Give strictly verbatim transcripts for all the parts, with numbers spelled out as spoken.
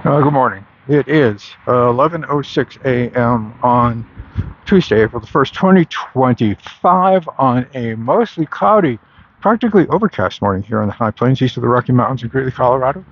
Uh, good morning. It is uh, eleven oh six a.m. on Tuesday, April the first, twenty twenty-five, on a mostly cloudy, practically overcast morning here on the high plains east of the Rocky Mountains in Greeley, Colorado.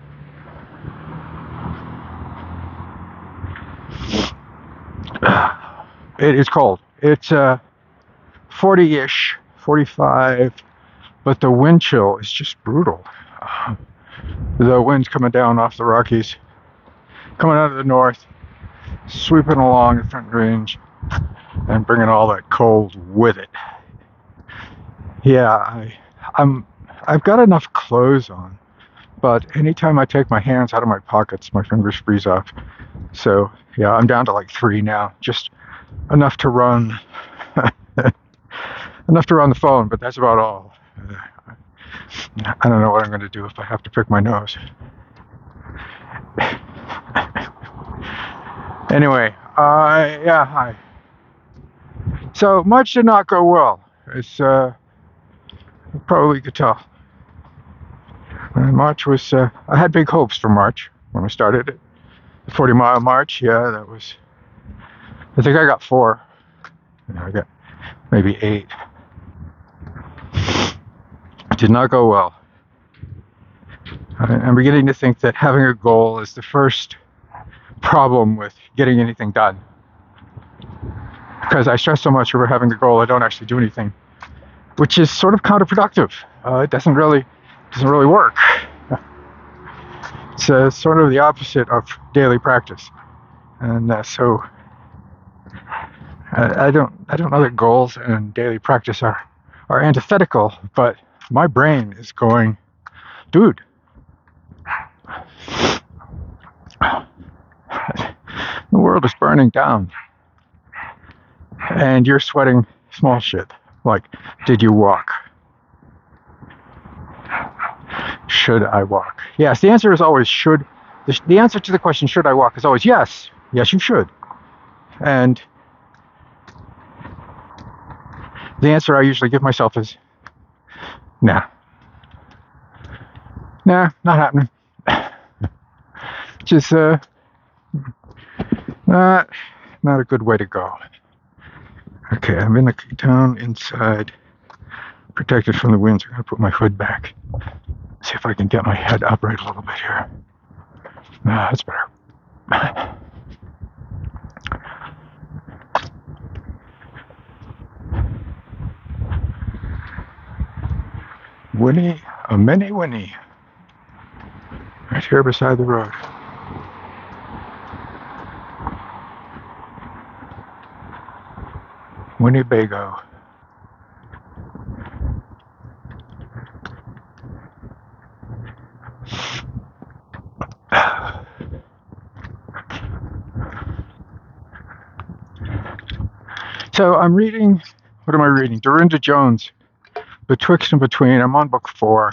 It is cold. It's uh, forty-ish, forty-five, but the wind chill is just brutal. Uh, the wind's coming down off the Rockies, coming out of the north, sweeping along the Front Range, and bringing all that cold with it. Yeah, I, I'm. I've got enough clothes on, but anytime I take my hands out of my pockets, my fingers freeze off. So yeah, I'm down to like three now, just enough to run, enough to run the phone, but that's about all. I don't know what I'm going to do if I have to pick my nose. Anyway, uh, yeah, hi. So March did not go well. It's uh, probably you could tell. Uh, March was. Uh, I had big hopes for March when I started it. The forty mile march, yeah, that was. I think I got four. You know, I got maybe eight. It did not go well. I'm beginning to think that having a goal is the first problem with getting anything done. Because I stress so much over having a goal, I don't actually do anything, which is sort of counterproductive. Uh, it doesn't really doesn't really work. It's uh, sort of the opposite of daily practice, and uh, so I, I don't I don't know that goals and daily practice are are antithetical, but my brain is going, dude. The world is burning down, and you're sweating small shit like, did you walk? Should I walk? Yes, the answer is always should. The, the answer to the question, should I walk, is always yes. Yes, you should. And the answer I usually give myself is, nah. Nah, not happening. Just, uh, not, not a good way to go. Okay, I'm in the town inside, protected from the winds. I'm going to put my hood back. See if I can get my head upright a little bit here. Ah, that's better. Winnie, a mini Winnie. Right here beside the road. Winnebago. So I'm reading, what am I reading? Dorinda Jones, Betwixt and Between. I'm on book four.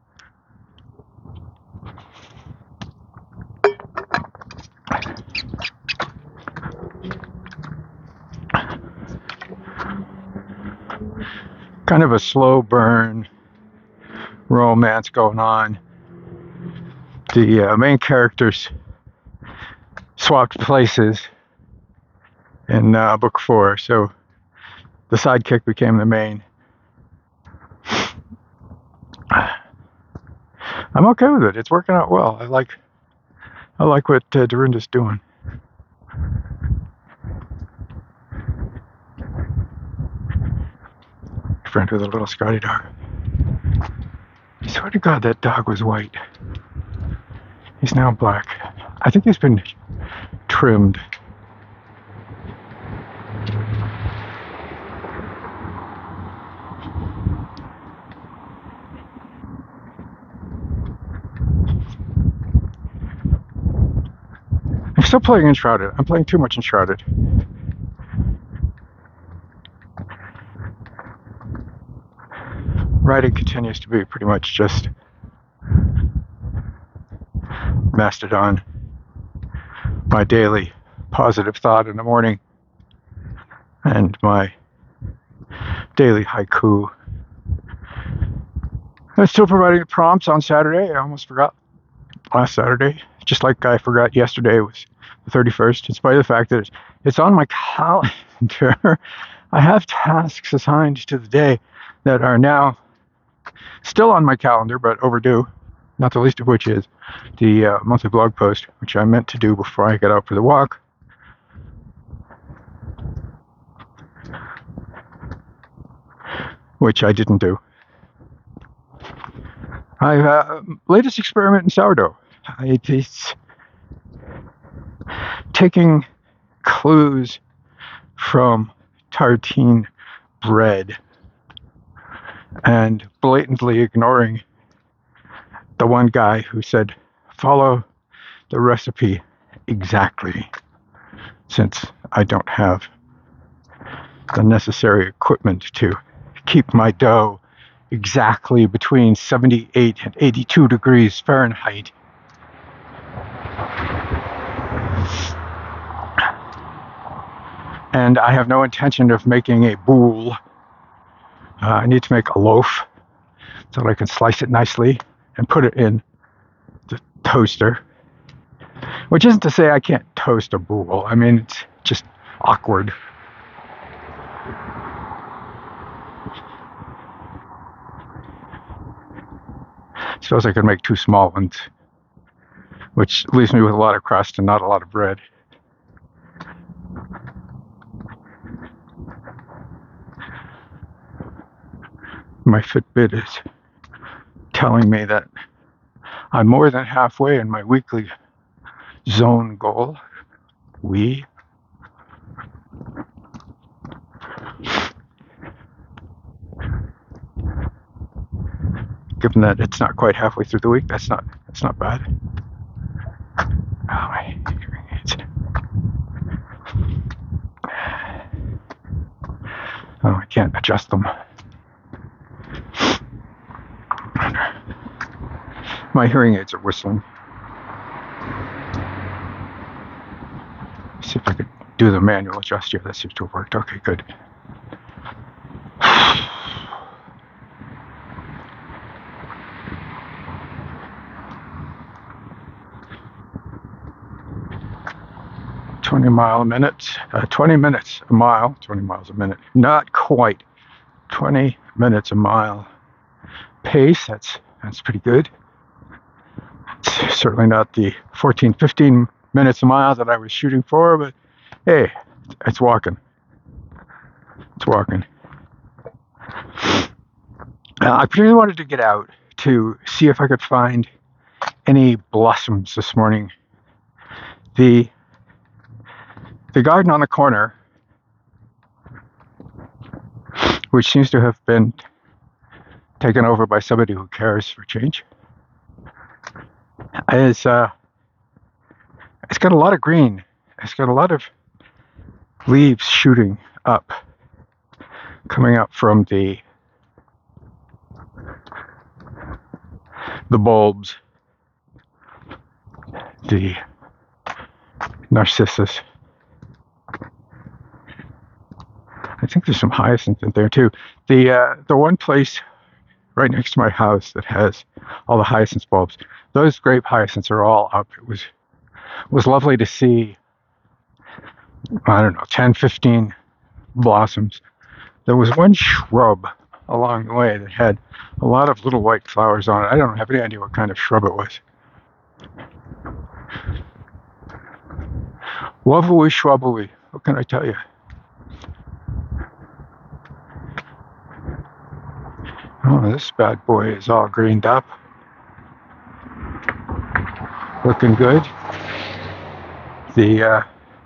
Kind of a slow burn romance going on. The uh, main characters swapped places in uh, book four, so the sidekick became the main. I'm okay with it. It's working out well. I like, I like what uh, Dorinda's doing. Friend with a little Scotty dog. I swear to God, that dog was white. He's now black. I think he's been trimmed. I'm still playing Enshrouded. I'm playing too much Enshrouded. Writing continues to be pretty much just Mastodon, my daily positive thought in the morning, and my daily haiku. I'm still providing the prompts on Saturday. I almost forgot last Saturday. just like I forgot yesterday was the thirty-first, in spite of the fact that it's, it's on my calendar. I have tasks assigned to the day that are now still on my calendar, but overdue. Not the least of which is the uh, monthly blog post, which I meant to do before I get out for the walk. Which I didn't do. I've uh, latest experiment in sourdough. I, it's taking clues from tartine bread and blatantly ignoring the one guy who said, follow the recipe exactly, since I don't have the necessary equipment to keep my dough exactly between seventy-eight and eighty-two degrees Fahrenheit. And I have no intention of making a boule. Uh, I need to make a loaf so that I can slice it nicely and put it in the toaster. Which isn't to say I can't toast a boule. I mean, it's just awkward. Suppose I could make two small ones, which leaves me with a lot of crust and not a lot of bread. My Fitbit is telling me that I'm more than halfway in my weekly zone goal. We. Given that it's not quite halfway through the week, that's not that's not bad. Oh, my hearing aids. Oh, I can't adjust them. My hearing aids are whistling. See if I could do the manual adjust here. That seems to have worked. Okay, good. twenty mile a minute, uh, twenty minutes a mile, twenty miles a minute, not quite twenty minutes a mile pace. That's that's pretty good. It's certainly not the fourteen, fifteen minutes a mile that I was shooting for, but hey, it's walking. It's walking. Uh, I particularly wanted to get out to see if I could find any blossoms this morning. The The garden on the corner, which seems to have been taken over by somebody who cares for change, is uh, it's got a lot of green. It's got a lot of leaves shooting up, coming up from the the bulbs, the narcissus. I think there's some hyacinth in there too. The uh, the one place right next to my house that has all the hyacinth bulbs, those grape hyacinths are all up. It was was lovely to see, I don't know, ten, fifteen blossoms. There was one shrub along the way that had a lot of little white flowers on it. I don't have any idea what kind of shrub it was. Wobbly schwobbly, what can I tell you? Oh, this bad boy is all greened up. Looking good. The uh,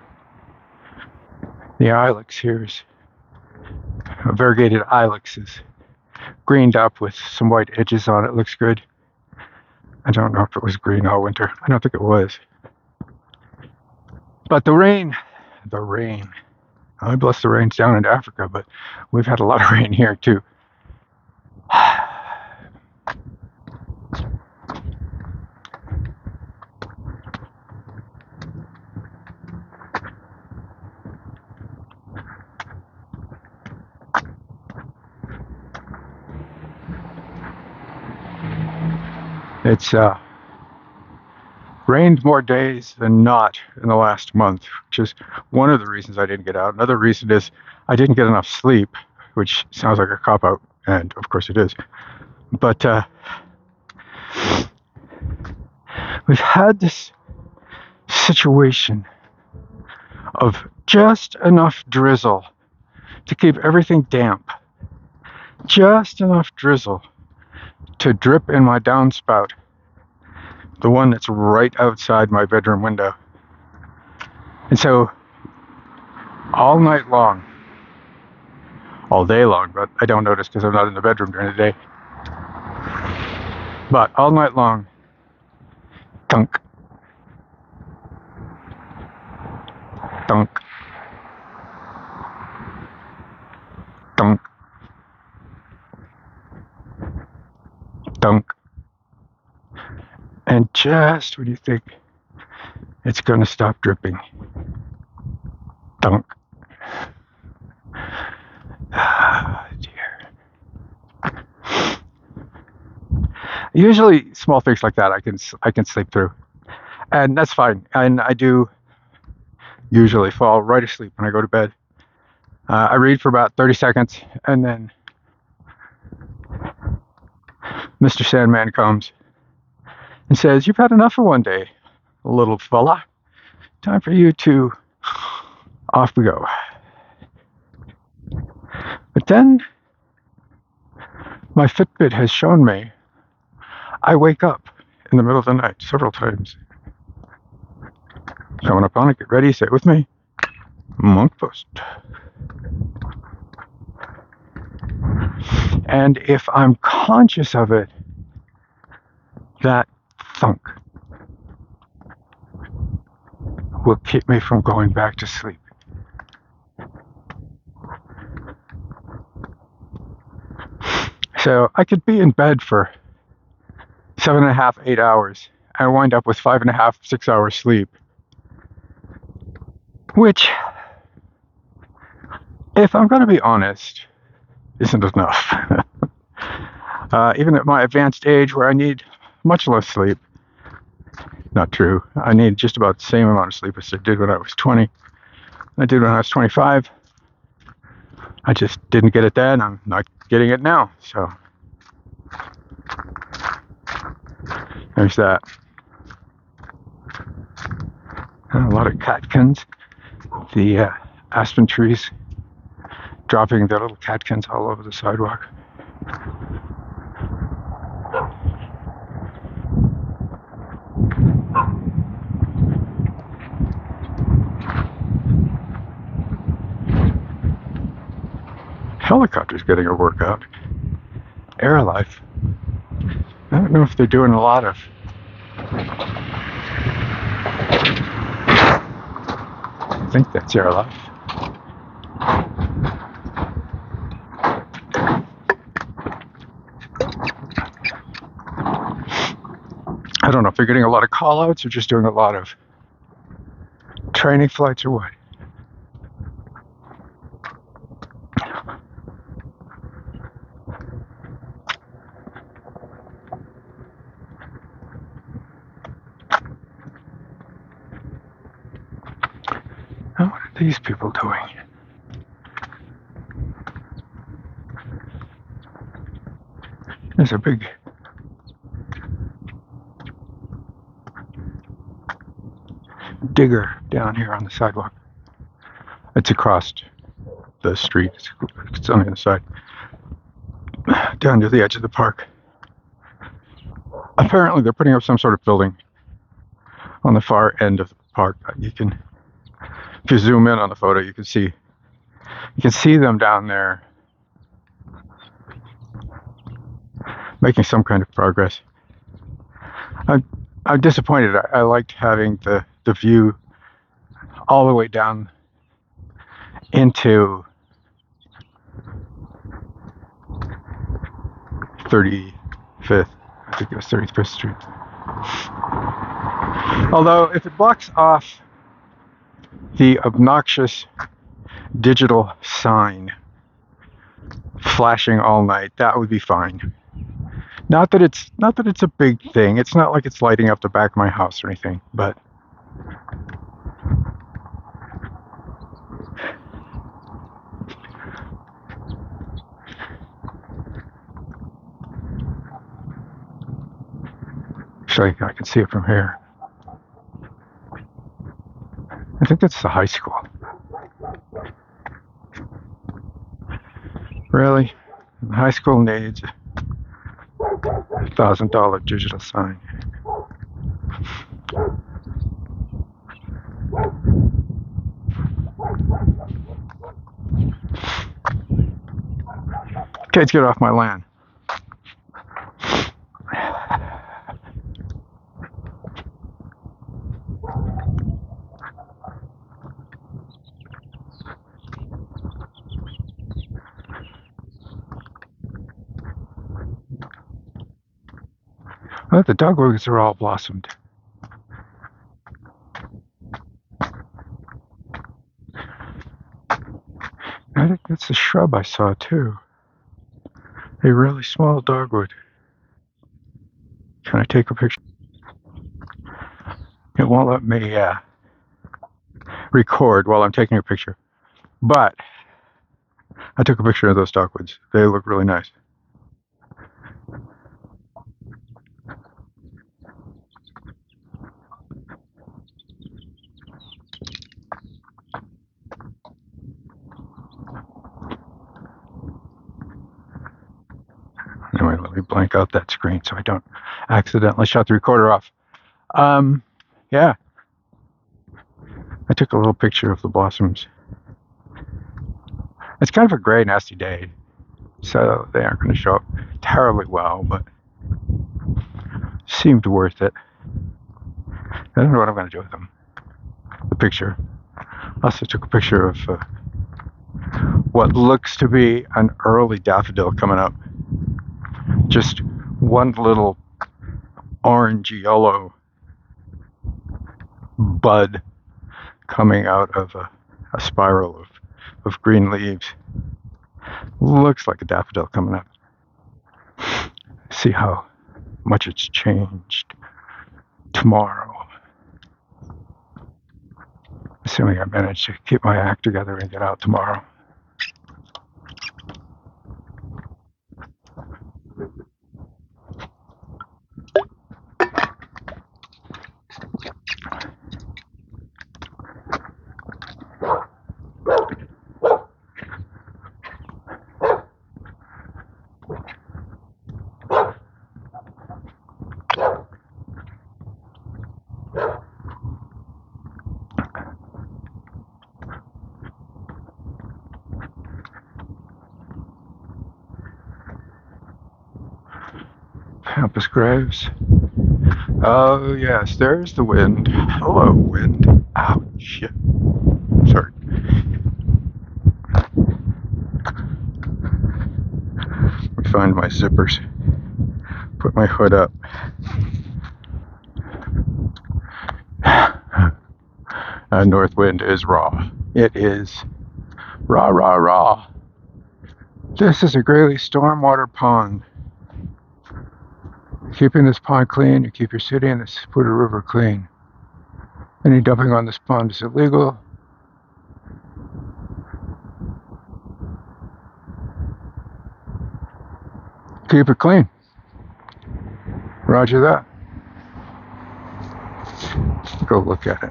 the ilex here is, a variegated ilex is greened up with some white edges on it. Looks good. I don't know if it was green all winter. I don't think it was. But the rain, the rain. I bless the rains down in Africa, but we've had a lot of rain here too. It's uh, rained more days than not in the last month, which is one of the reasons I didn't get out. Another reason is I didn't get enough sleep, which sounds like a cop-out, and of course it is. But uh, we've had this situation of just enough drizzle to keep everything damp. Just enough drizzle to drip in my downspout, the one that's right outside my bedroom window. And so, all night long, all day long, but I don't notice because I'm not in the bedroom during the day. But all night long, thunk, thunk, thunk, thunk. And just when you think it's going to stop dripping, thunk. Ah, dear. Usually, small things like that I can I can sleep through, and that's fine. And I do usually fall right asleep when I go to bed. Uh, I read for about thirty seconds, and then Mister Sandman comes and says, "You've had enough for one day, little fella. Time for you to off we go." But then my Fitbit has shown me I wake up in the middle of the night several times. Coming up on it, get ready, say it with me. Monk post. And if I'm conscious of it, that thunk will keep me from going back to sleep. So I could be in bed for seven and a half, eight hours and wind up with five and a half, six hours sleep, which, if I'm going to be honest, isn't enough. uh, even at my advanced age where I need much less sleep, not true. I need just about the same amount of sleep as I did when I was twenty. I did when I was twenty-five. I just didn't get it then. I'm not getting it now. So there's that. And a lot of catkins. The uh, aspen trees dropping their little catkins all over the sidewalk. Helicopters getting a workout. Air Life. I don't know if they're doing a lot of I think that's Air Life. I don't know if they're getting a lot of call-outs or just doing a lot of training flights or what. Now, what are these people doing? There's a big digger down here on the sidewalk. It's across the street. It's, it's on the other side. Down to the edge of the park. Apparently they're putting up some sort of building on the far end of the park. You can, if you zoom in on the photo, you can see you can see them down there making some kind of progress. I'm, I'm disappointed. I, I liked having the, the view all the way down into thirty-fifth, I think it was thirty-fifth Street. Although, if it blocks off the obnoxious digital sign flashing all night, that would be fine. Not that it's not that it's a big thing. It's not like it's lighting up the back of my house or anything, but actually I can see it from here. I think that's the high school. Really? The high school needs a thousand dollar digital sign. Kids, get off my land. Oh, the dogwoods are all blossomed. I think that's the shrub I saw too. A really small dogwood. Can I take a picture? It won't let me uh, record while I'm taking a picture. But I took a picture of those dogwoods. They look really nice. Anyway, let me blank out that screen so I don't accidentally shut the recorder off. Um, yeah. I took a little picture of the blossoms. It's kind of a gray, nasty day, so they aren't going to show up terribly well, but seemed worth it. I don't know what I'm going to do with them. The picture. Also took a picture of uh, what looks to be an early daffodil coming up. Just one little orange yellow bud coming out of a, a spiral of, of green leaves. Looks like a daffodil coming up. See how much it's changed tomorrow. Assuming I manage to keep my act together and get out tomorrow. Pampas Graves. Oh yes, there's the wind. Hello, wind. Ouch, shit. Sorry. Let me find my zippers. Put my hood up. Uh, north wind is raw. It is raw, raw, raw. This is a Greeley stormwater pond. Keeping this pond clean, you keep your city and the Saputo River clean. Any dumping on this pond is illegal. Keep it clean. Roger that. Go look at it.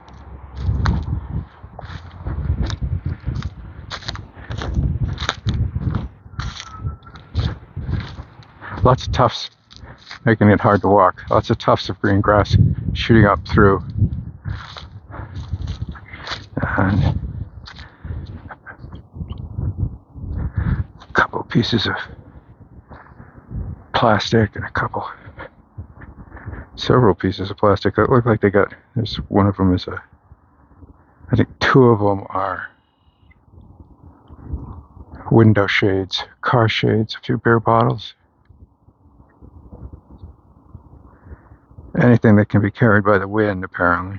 Lots of tufts, making it hard to walk. Lots of tufts of green grass shooting up through. And a couple of pieces of plastic and a couple, several pieces of plastic that look like they got, there's one of them is a, I think two of them are window shades, car shades, a few beer bottles. Anything that can be carried by the wind, apparently.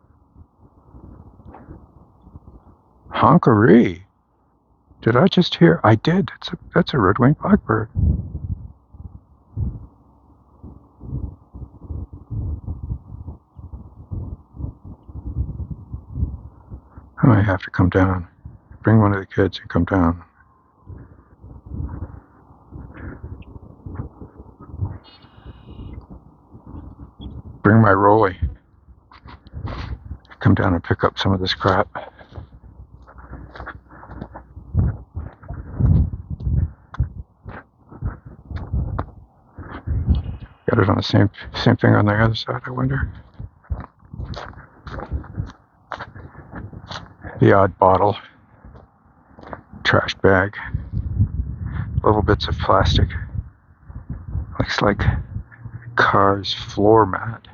Honkaree. Did I just hear? I did. That's a, that's a red-winged blackbird. I might have to come down. Bring one of the kids and come down. Bring my rollie. Come down and pick up some of this crap. Got it on the same same thing on the other side, I wonder. The odd bottle, trash bag, little bits of plastic. Looks like car's floor mat.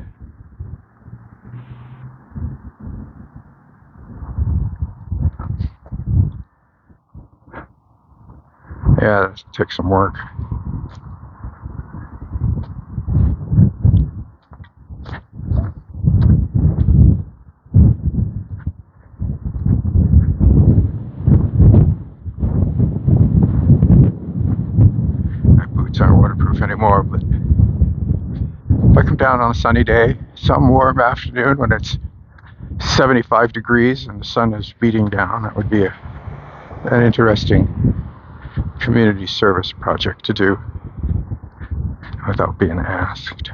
Yeah, this takes some work. My boots aren't waterproof anymore, but if I come down on a sunny day, some warm afternoon when it's seventy-five degrees and the sun is beating down, that would be a, an interesting community service project to do without being asked.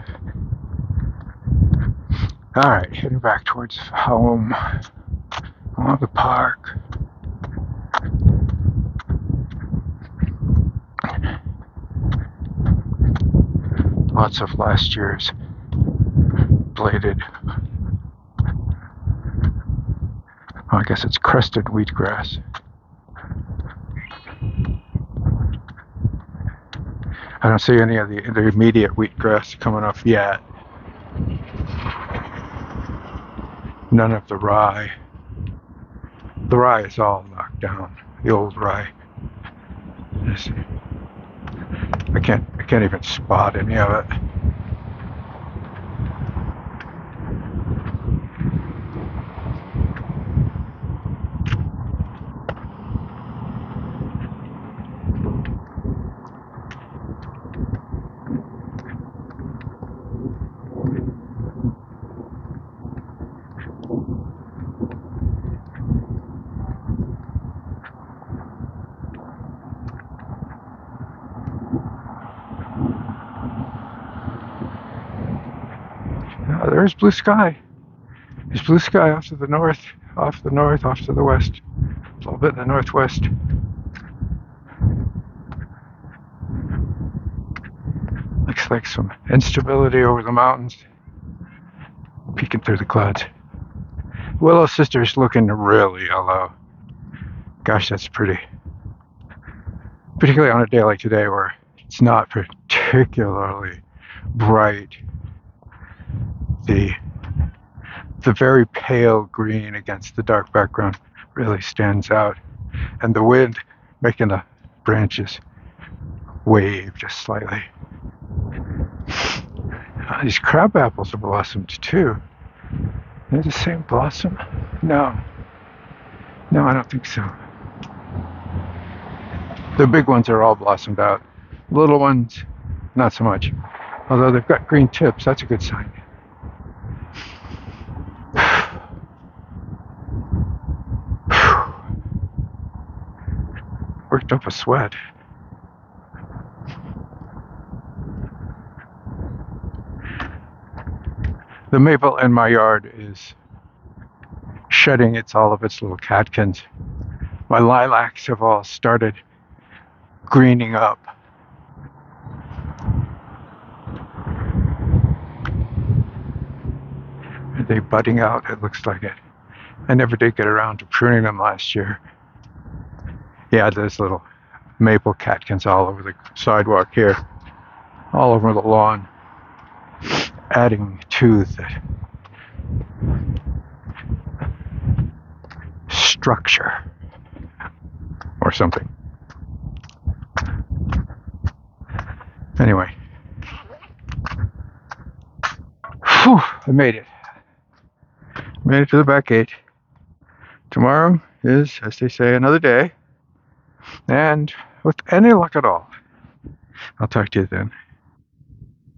Alright, heading back towards home along the park. Lots of last year's bladed, well, I guess it's crested wheatgrass. I don't see any of the, the immediate wheatgrass coming up yet. None of the rye. The rye is all knocked down. The old rye. I can't. I can't even spot any of it. Uh, there's blue sky. There's blue sky off to the north, off the north, off to the west, a little bit in the northwest. Looks like some instability over the mountains, peeking through the clouds. Willow Sister's looking really yellow. Gosh, that's pretty. Particularly on a day like today where it's not particularly bright. The, the very pale green against the dark background really stands out. And the wind making the branches wave just slightly. Uh, these crab apples have blossomed too. They're the same blossom? No. No, I don't think so. The big ones are all blossomed out. Little ones, not so much. Although they've got green tips, that's a good sign. Worked up a sweat. The maple in my yard is shedding its all of its little catkins. My lilacs have all started greening up. Are they budding out? It looks like it. I never did get around to pruning them last year. Yeah, there's little maple catkins all over the sidewalk here, all over the lawn, adding to the structure or something. Anyway, whew, I made it. Made it to the back gate. Tomorrow is, as they say, another day. And with any luck at all, I'll talk to you then.